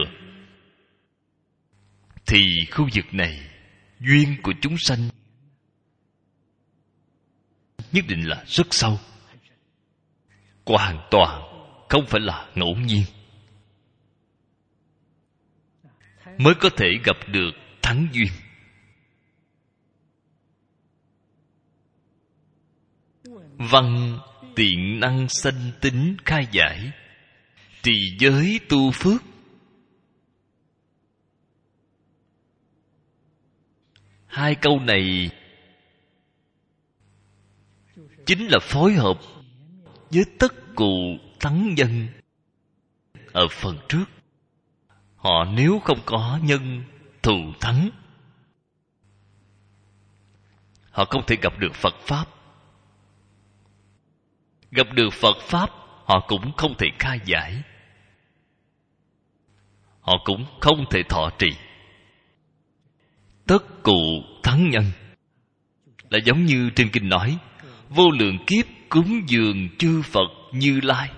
[SPEAKER 1] thì khu vực này duyên của chúng sanh nhất định là rất sâu, hoàn toàn không phải là ngẫu nhiên, mới có thể gặp được thắng duyên. Văn tiện năng sanh tính khai giải, trì giới tu phước. Hai câu này chính là phối hợp với tất cụ thắng nhân ở phần trước. Họ nếu không có nhân thù thắng, họ không thể gặp được Phật Pháp. Gặp được Phật Pháp, họ cũng không thể khai giải, họ cũng không thể thọ trì. Tất cụ thắng nhân là giống như trên kinh nói, vô lượng kiếp cúng dường chư Phật Như Lai.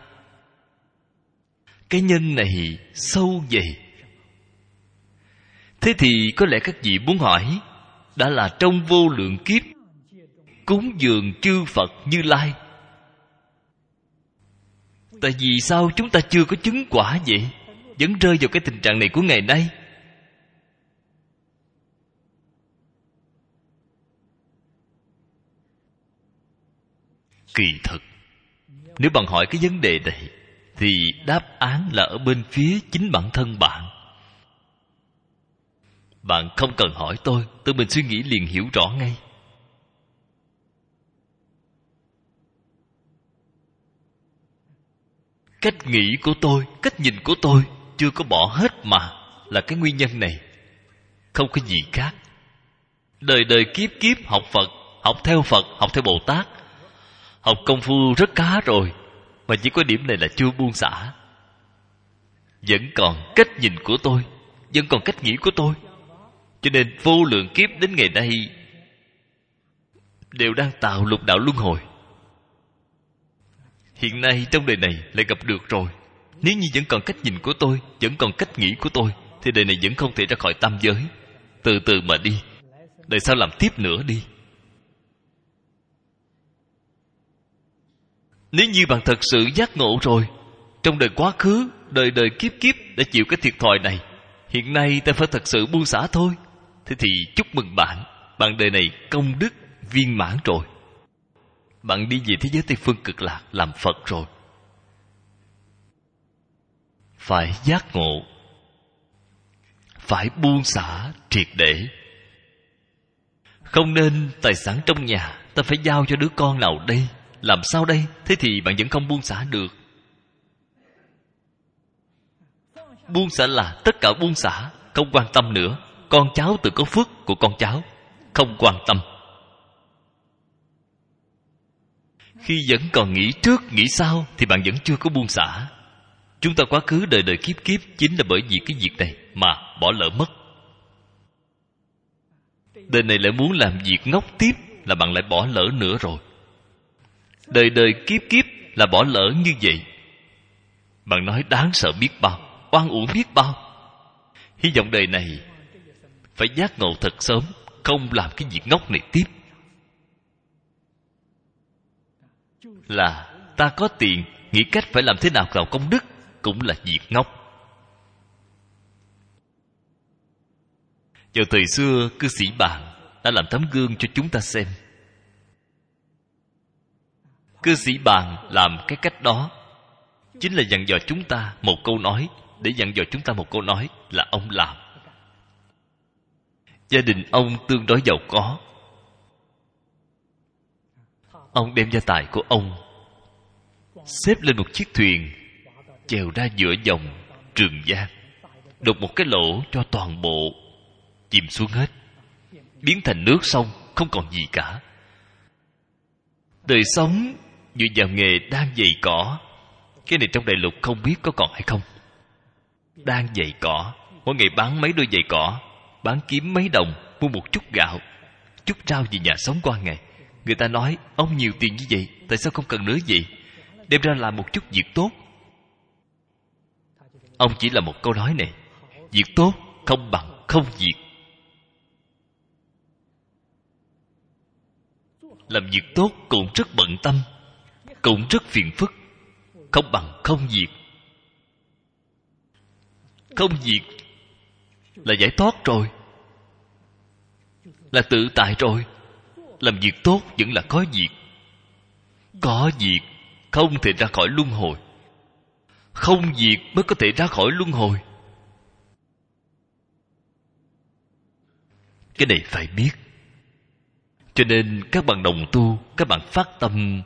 [SPEAKER 1] Cái nhân này sâu dày. Thế thì có lẽ các vị muốn hỏi, đã là trong vô lượng kiếp cúng dường chư Phật Như Lai, tại vì sao chúng ta chưa có chứng quả vậy, vẫn rơi vào cái tình trạng này của ngày nay? Kỳ thực, nếu bạn hỏi cái vấn đề này, thì đáp án là ở bên phía chính bản thân bạn. Bạn không cần hỏi tôi, tự mình suy nghĩ liền hiểu rõ ngay. Cách nghĩ của tôi, cách nhìn của tôi chưa có bỏ hết mà, là cái nguyên nhân này, không có gì khác. Đời đời kiếp kiếp học Phật, học theo Phật, học theo Bồ Tát, học công phu rất khá rồi, mà chỉ có điểm này là chưa buông xả. Vẫn còn cách nhìn của tôi, vẫn còn cách nghĩ của tôi, cho nên vô lượng kiếp đến ngày nay đều đang tạo lục đạo luân hồi. Hiện nay trong đời này lại gặp được rồi. Nếu như vẫn còn cách nhìn của tôi, vẫn còn cách nghĩ của tôi, thì đời này vẫn không thể ra khỏi tam giới. Từ từ mà đi, đời sau làm tiếp nữa đi. Nếu như bạn thật sự giác ngộ rồi, trong đời quá khứ, đời đời kiếp kiếp đã chịu cái thiệt thòi này, hiện nay ta phải thật sự buông xả thôi, thế thì chúc mừng bạn, bạn đời này công đức viên mãn rồi. Bạn đi về thế giới Tây Phương Cực Lạc làm Phật rồi. Phải giác ngộ, phải buông xả triệt để. Không nên tài sản trong nhà ta phải giao cho đứa con nào đây, làm sao đây? Thế thì bạn vẫn không buông xả được. Buông xả là tất cả buông xả, không quan tâm nữa. Con cháu tự có phước của con cháu, không quan tâm. Khi vẫn còn nghĩ trước nghĩ sau thì bạn vẫn chưa có buông xả. Chúng ta quá khứ đời đời kiếp kiếp chính là bởi vì cái việc này mà bỏ lỡ mất. Đời này lại muốn làm việc ngốc tiếp là bạn lại bỏ lỡ nữa rồi. Đời đời kiếp kiếp là bỏ lỡ như vậy. Bạn nói đáng sợ biết bao, oan uổng biết bao. Hy vọng đời này phải giác ngộ thật sớm, không làm cái việc ngốc này tiếp. Là ta có tiền, nghĩ cách phải làm thế nào tạo công đức, cũng là việc ngốc. Vào thời xưa, cư sĩ Bạn đã làm tấm gương cho chúng ta xem. Cư sĩ Bạn làm cái cách đó chính là dặn dò chúng ta một câu nói. Để dặn dò chúng ta một câu nói là ông làm. Gia đình ông tương đối giàu có. Ông đem gia tài của ông xếp lên một chiếc thuyền, chèo ra giữa dòng Trường Giang, đục một cái lỗ cho toàn bộ chìm xuống hết, biến thành nước sông, không còn gì cả. Đời sống dựa vào nghề đan giày cỏ. Cái này trong đại lục không biết có còn hay không. Đan giày cỏ, mỗi ngày bán mấy đôi giày cỏ, bán kiếm mấy đồng, mua một chút gạo, chút rau về nhà sống qua ngày. Người ta nói ông nhiều tiền như vậy, tại sao không cần nữa vậy? Đem ra làm một chút việc tốt. Ông chỉ là một câu nói này: việc tốt không bằng không việc. Làm việc tốt cũng rất bận tâm, cũng rất phiền phức, không bằng không việc. Không việc là giải thoát rồi, là tự tại rồi. Làm việc tốt vẫn là có việc. Có việc không thể ra khỏi luân hồi, không việc mới có thể ra khỏi luân hồi. Cái này phải biết. Cho nên các bạn đồng tu, các bạn phát tâm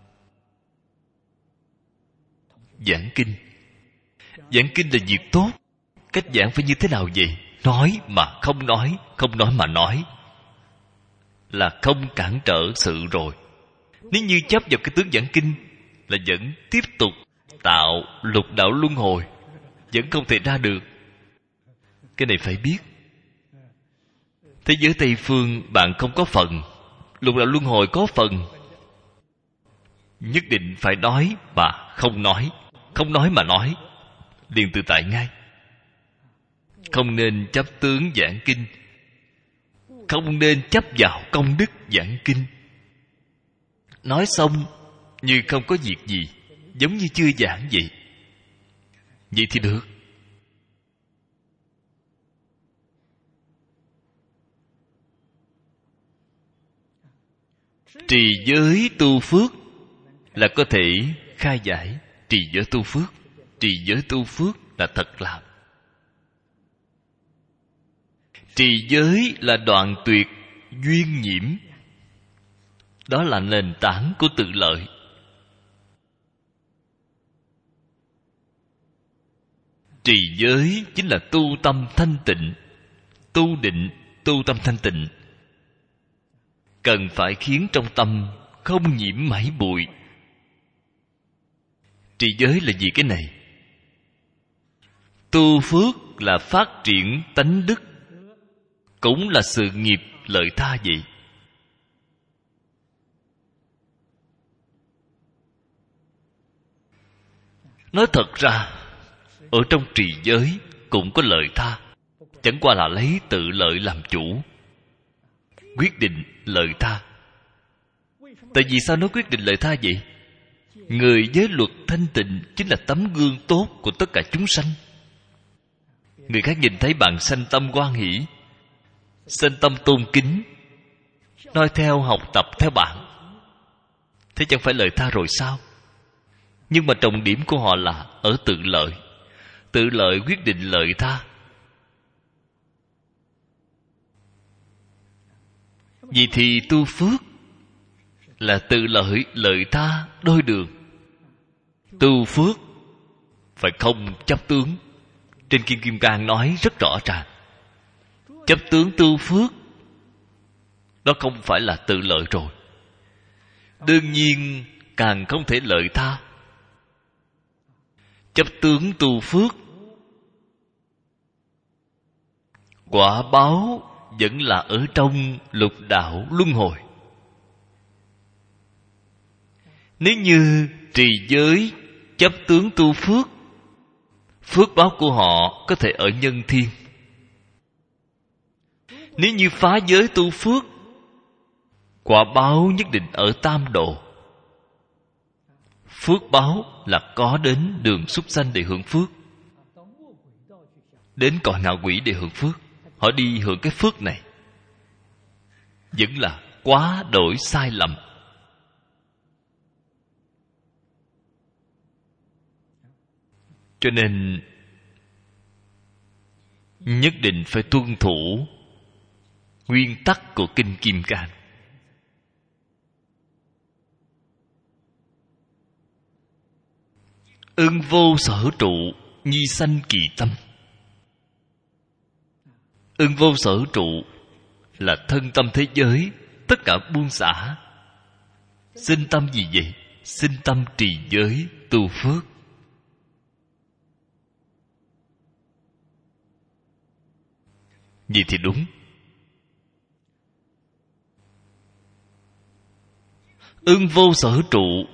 [SPEAKER 1] giảng kinh. Giảng kinh là việc tốt. Cách giảng phải như thế nào vậy? Nói mà không nói, không nói mà nói, là không cản trở sự rồi. Nếu như chấp vào cái tướng giảng kinh là vẫn tiếp tục tạo lục đạo luân hồi, vẫn không thể ra được. Cái này phải biết. Thế giới Tây Phương bạn không có phần, lục đạo luân hồi có phần. Nhất định phải nói mà không nói, không nói mà nói, liền tự tại ngay. Không nên chấp tướng giảng kinh, không nên chấp vào công đức giảng kinh. Nói xong như không có việc gì, giống như chưa giảng vậy. Vậy thì được. Trì giới tu phước là có thể khai giải. Trì giới tu phước, trì giới tu phước là thật làm. Trì giới là đoạn tuyệt duyên nhiễm. Đó là nền tảng của tự lợi. Trì giới chính là tu tâm thanh tịnh. Tu định, tu tâm thanh tịnh, cần phải khiến trong tâm không nhiễm mảy bụi. Trì giới là gì cái này? Tu phước là phát triển tánh đức, cũng là sự nghiệp lợi tha vậy. Nói thật ra, ở trong trì giới cũng có lợi tha, chẳng qua là lấy tự lợi làm chủ, quyết định lợi tha. Tại vì sao nó quyết định lợi tha vậy? Người giới luật thanh tịnh chính là tấm gương tốt của tất cả chúng sanh. Người khác nhìn thấy bạn sanh tâm hoan hỷ, sanh tâm tôn kính, noi theo học tập theo bạn, thế chẳng phải lợi tha rồi sao? Nhưng mà trọng điểm của họ là ở tự lợi. Tự lợi quyết định lợi tha. Vì thì tu phước là tự lợi, lợi tha đôi đường. Tu phước phải không chấp tướng. Trên Kim Kim Cang nói rất rõ ràng, chấp tướng tu phước đó không phải là tự lợi rồi. Đương nhiên càng không thể lợi tha. Chấp tướng tu phước, quả báo vẫn là ở trong lục đạo luân hồi. Nếu như trì giới chấp tướng tu phước, phước báo của họ có thể ở nhân thiên. Nếu như phá giới tu phước, quả báo nhất định ở tam độ. Phước báo là có đến đường súc sanh để hưởng phước, đến cõi ngạ quỷ để hưởng phước. Họ đi hưởng cái phước này vẫn là quá đổi sai lầm. Cho nên nhất định phải tuân thủ nguyên tắc của Kinh Kim Cang. Ưng vô sở trụ, nhi sanh kỳ tâm. Ưng vô sở trụ là thân tâm thế giới tất cả buông xả. Sinh tâm gì vậy? Sinh tâm trì giới tu phước. Vậy thì đúng. ưng vô sở trụ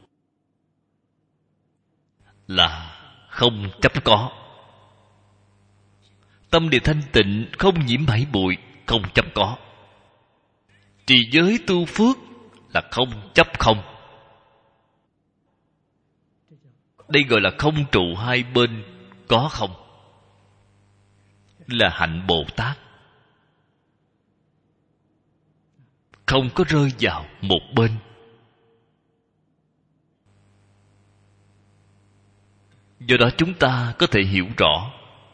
[SPEAKER 1] là không chấp có. Tâm địa thanh tịnh, không nhiễm bảy bụi, không chấp có. Trì giới tu phước là không chấp không. Đây gọi là không trụ hai bên có không, là hạnh Bồ Tát. Không có rơi vào một bên. Do đó chúng ta có thể hiểu rõ,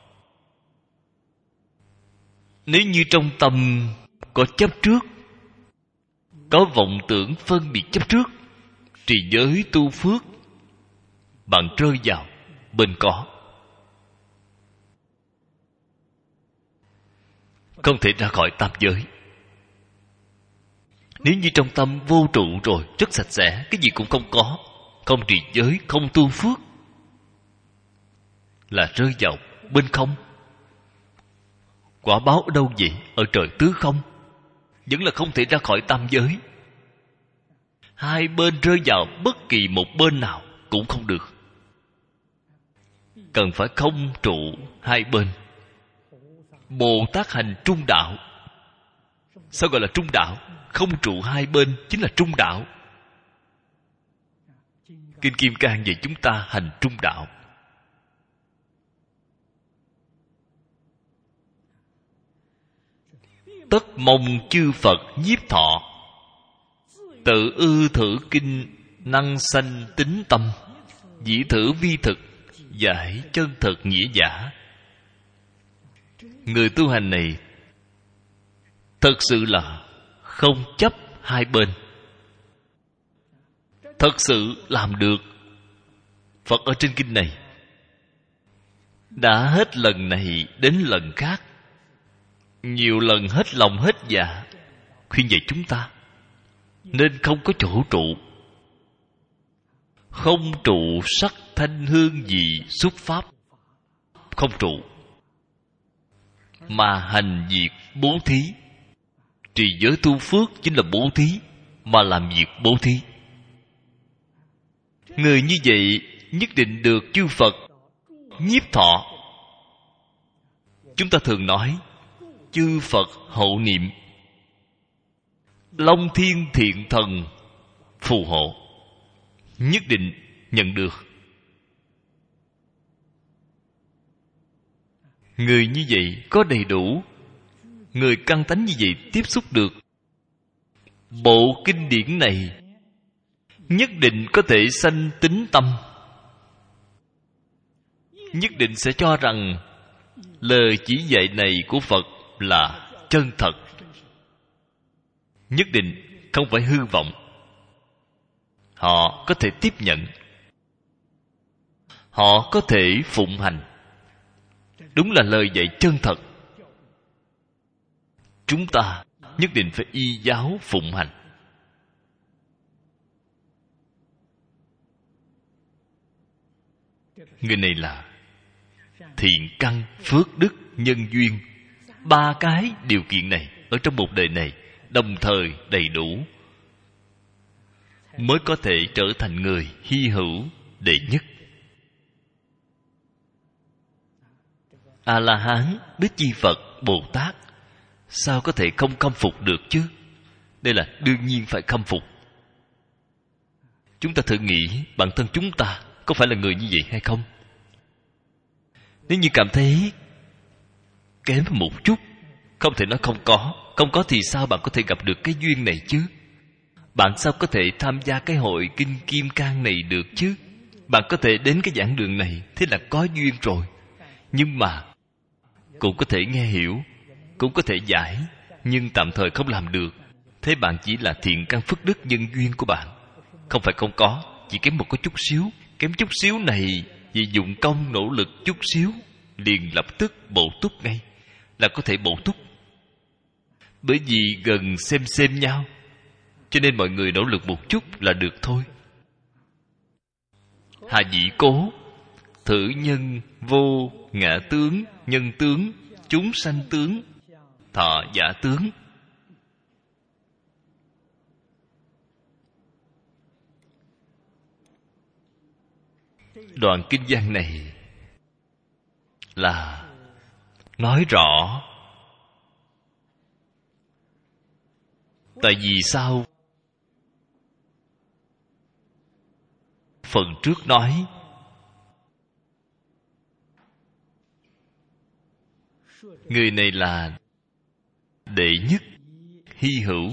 [SPEAKER 1] nếu như trong tâm có chấp trước, có vọng tưởng phân biệt chấp trước, trì giới tu phước, bạn rơi vào bên có, không thể ra khỏi tam giới. Nếu như trong tâm vô trụ rồi, rất sạch sẽ, cái gì cũng không có, không trì giới, không tu phước, là rơi vào bên không. Quả báo ở đâu vậy? Ở trời tứ không. Vẫn là không thể ra khỏi tam giới. Hai bên rơi vào bất kỳ một bên nào cũng không được. Cần phải không trụ hai bên. Bồ Tát hành trung đạo. Sao gọi là trung đạo? Không trụ hai bên chính là trung đạo. Kinh Kim Cang dạy chúng ta hành trung đạo. Tất mong chư Phật nhiếp thọ, tự ư thử kinh năng sanh tín tâm, dĩ thử vi thực, giải chân thật nghĩa giả. Người tu hành này thật sự là không chấp hai bên, thật sự làm được. Phật ở trên kinh này đã hết lần này đến lần khác, nhiều lần hết lòng hết dạ khuyên dạy chúng ta nên không có chỗ trụ. Không trụ sắc thanh hương vị xuất pháp, không trụ, mà hành việc bố thí. Trì giới tu phước chính là bố thí, mà làm việc bố thí. Người như vậy nhất định được chư Phật nhiếp thọ. Chúng ta thường nói chư Phật hậu niệm, Long Thiên Thiện Thần phù hộ, nhất định nhận được. Người như vậy có đầy đủ, người căn tánh như vậy tiếp xúc được bộ kinh điển này, nhất định có thể sanh tín tâm, nhất định sẽ cho rằng lời chỉ dạy này của Phật là chân thật, nhất định không phải hư vọng. Họ có thể tiếp nhận, họ có thể phụng hành. Đúng là lời dạy chân thật. Chúng ta nhất định phải y giáo phụng hành. Người này là thiện căn, phước đức, nhân duyên. Ba cái điều kiện này ở trong một đời này đồng thời đầy đủ, mới có thể trở thành người hy hữu đệ nhất. A-la-hán, Đức Di Phật, Bồ Tát sao có thể không khâm phục được chứ? Đây là đương nhiên phải khâm phục. Chúng ta thử nghĩ bản thân chúng ta có phải là người như vậy hay không? Nếu như cảm thấy kém một chút, không thể nói không có. Không có thì sao bạn có thể gặp được cái duyên này chứ? Bạn sao có thể tham gia cái hội Kinh Kim Cang này được chứ? Bạn có thể đến cái giảng đường này, thế là có duyên rồi. Nhưng mà cũng có thể nghe hiểu, cũng có thể giải, nhưng tạm thời không làm được. Thế bạn chỉ là thiện căn phước đức nhân duyên của bạn. Không phải không có, chỉ kém một có chút xíu. Kém chút xíu này vì dụng công nỗ lực chút xíu, liền lập tức bổ túc ngay, là có thể bổ túc. Bởi vì gần xem nhau, cho nên mọi người nỗ lực một chút là được thôi. Hà dĩ cố, thử nhân vô ngã tướng, nhân tướng, chúng sanh tướng, thọ giả tướng. Đoạn kinh văn này là nói rõ tại vì sao phần trước nói người này là đệ nhất hy hữu.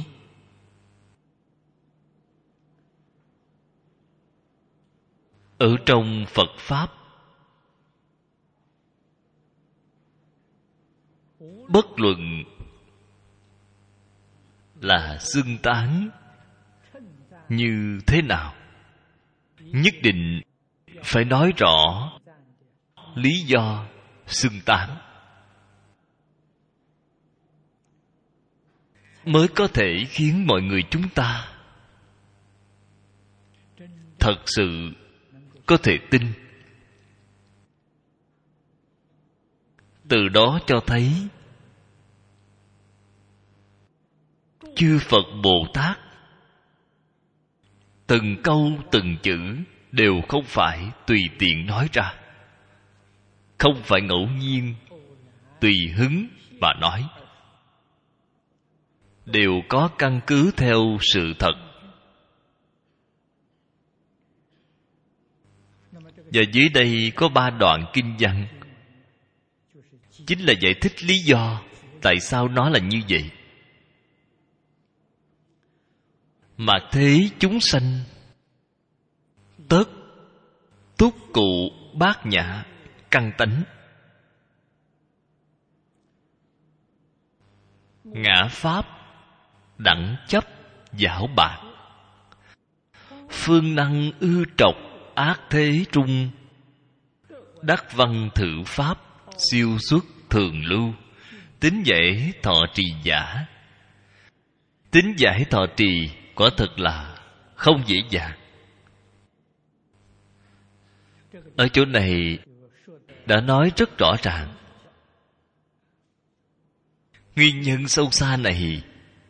[SPEAKER 1] Ở trong Phật Pháp, bất luận là xưng tán như thế nào, nhất định phải nói rõ lý do xưng tán, mới có thể khiến mọi người chúng ta thật sự có thể tin. Từ đó cho thấy chư Phật Bồ Tát từng câu từng chữ đều không phải tùy tiện nói ra, không phải ngẫu nhiên tùy hứng mà nói, đều có căn cứ theo sự thật. Và dưới đây có 3 đoạn kinh văn, chính là giải thích lý do tại sao nó là như vậy. Mà thế chúng sanh tất túc cụ bát nhã căn tánh, ngã pháp đẳng chấp giảo bạc, phương năng ư trọc ác thế trung, đắc văn thử pháp siêu xuất thường lưu, tính giải thọ trì giả. Tính giải thọ trì quả thực là không dễ dàng. Ở chỗ này đã nói rất rõ ràng. Nguyên nhân sâu xa này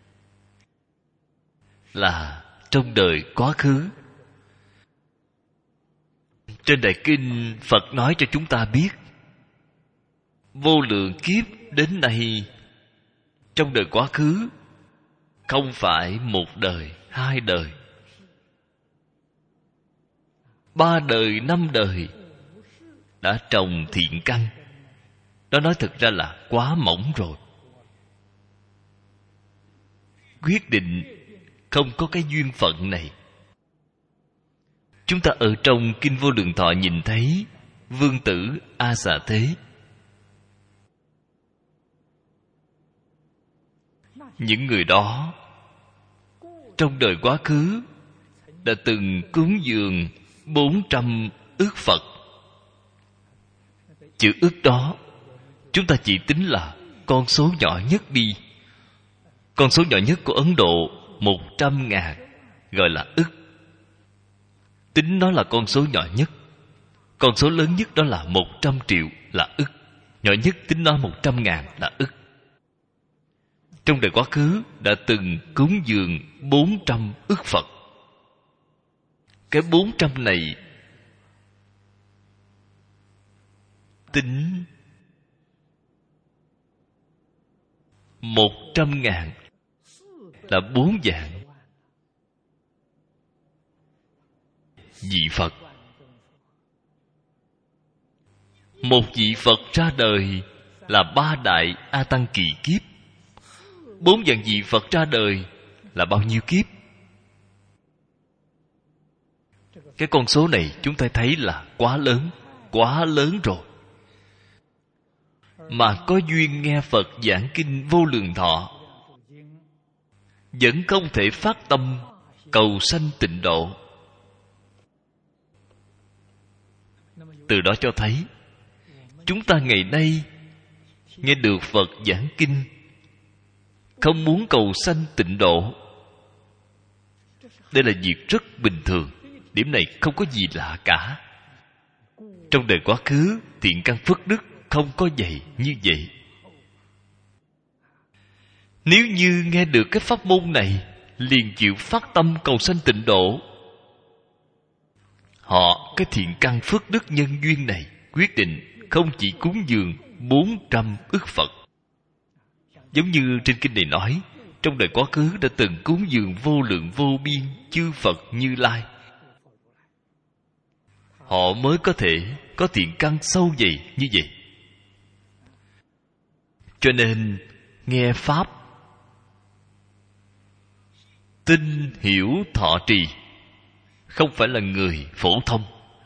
[SPEAKER 1] là trong đời quá khứ. Trên Đại Kinh, Phật nói cho chúng ta biết, vô lượng kiếp đến nay, trong đời quá khứ, không phải 1 đời, 2 đời, 3 đời, 5 đời đã trồng thiện căn. Đó nói thực ra là quá mỏng rồi. Quyết định không có cái duyên phận này. Chúng ta ở trong Kinh Vô Lượng Thọ nhìn thấy Vương tử A Xà Thế. Những người đó trong đời quá khứ đã từng cúng dường 400 ức Phật. Chữ ức đó chúng ta chỉ tính là con số nhỏ nhất đi. Con số nhỏ nhất của Ấn Độ 100.000 gọi là ức. Tính nó là con số nhỏ nhất. Con số lớn nhất đó là 100 triệu là ức. Nhỏ nhất tính nó 100.000 là ức. Trong đời quá khứ đã từng cúng dường 400 ức Phật. Cái 400 này tính 100.000 là 4 vạn vị Phật. Một vị Phật ra đời là 3 đại A Tăng kỳ kiếp. 4 vạn vị Phật ra đời là bao nhiêu kiếp? Cái con số này chúng ta thấy là quá lớn rồi. Mà có duyên nghe Phật giảng kinh Vô Lượng Thọ, vẫn không thể phát tâm cầu sanh tịnh độ. Từ đó cho thấy chúng ta ngày nay nghe được Phật giảng kinh, không muốn cầu sanh tịnh độ, đây là việc rất bình thường. Điểm này không có gì lạ cả. Trong đời quá khứ, thiện căn phước đức không có vậy như vậy. Nếu như nghe được cái pháp môn này, liền chịu phát tâm cầu sanh tịnh độ, họ cái thiện căn phước đức nhân duyên này, quyết định không chỉ cúng dường 400 ức Phật. Giống như trên kinh này nói, trong đời quá khứ đã từng cúng dường vô lượng vô biên chư Phật Như Lai. Họ mới có thể có thiện căn sâu dày như vậy. Cho nên nghe Pháp, tin hiểu thọ trì, không phải là người phổ thông.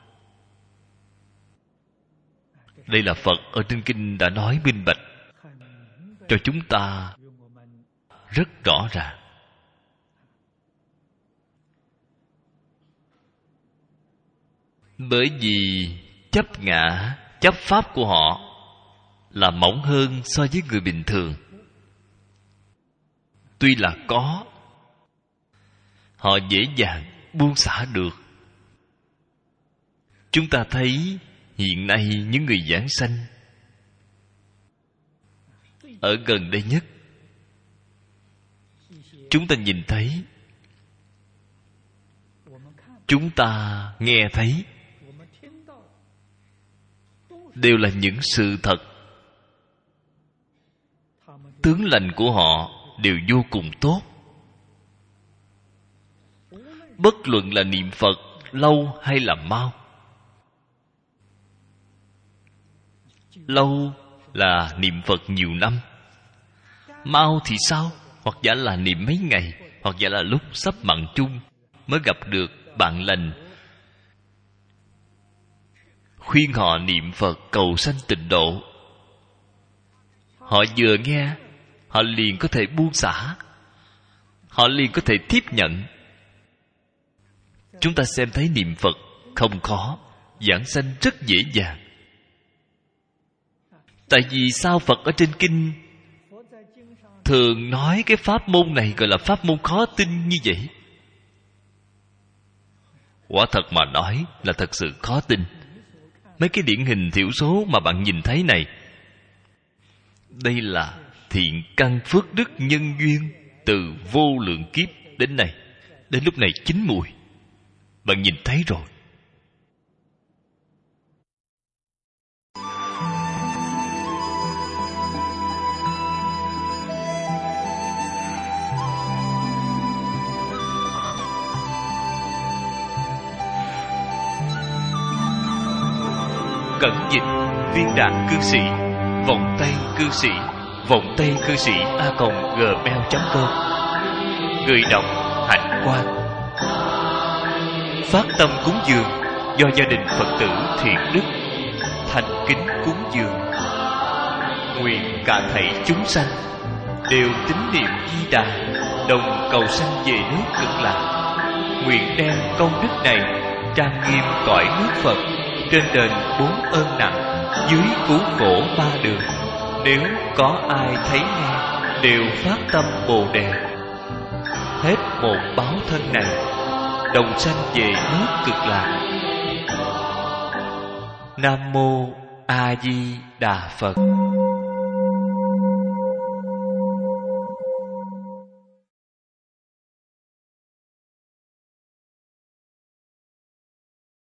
[SPEAKER 1] Đây là Phật ở trên kinh đã nói minh bạch cho chúng ta rất rõ ràng. Bởi vì chấp ngã, chấp pháp của họ là mỏng hơn so với người bình thường. Tuy là có, họ dễ dàng buông xả được. Chúng ta thấy hiện nay những người giảng sanh ở gần đây nhất, chúng ta nhìn thấy, chúng ta nghe thấy, đều là những sự thật. Tướng lành của họ đều vô cùng tốt. Bất luận là niệm Phật lâu hay là mau. Lâu là niệm Phật nhiều năm, mau thì sao? Hoặc giả là niệm mấy ngày, hoặc giả là lúc sắp mặn chung mới gặp được bạn lành, khuyên họ niệm Phật cầu sanh tịnh độ. Họ vừa nghe, họ liền có thể buông xả, họ liền có thể tiếp nhận. Chúng ta xem thấy niệm Phật không khó, giảng sanh rất dễ dàng. Tại vì sao Phật ở trên kinh thường nói cái pháp môn này gọi là pháp môn khó tin như vậy? Quả thật mà nói là thật sự khó tin. Mấy cái điển hình thiểu số mà bạn nhìn thấy này, đây là thiện căn phước đức nhân duyên từ vô lượng kiếp đến nay. Đến lúc này chín mùi, bạn nhìn thấy rồi. Cẩn dịch Viên Đạn Cư Sĩ, Vọng Tây Cư Sĩ, Vọng Tây Cư Sĩ @gmail.com. Người đọc Hạnh Quang. Phát tâm cúng dường do gia đình Phật tử Thiện Đức thành kính cúng dường. Nguyện cả thảy chúng sanh đều tín niệm Di Đà, đồng cầu sanh về nước Cực Lạc. Nguyện đem công đức này trang nghiêm cõi nước Phật, trên đền 4 ơn nặng, dưới cứu khổ 3 đường. Nếu có ai thấy nghe đều phát tâm Bồ Đề, hết một báo thân này đồng sanh về nước Cực Lạc. Nam mô A Di Đà Phật.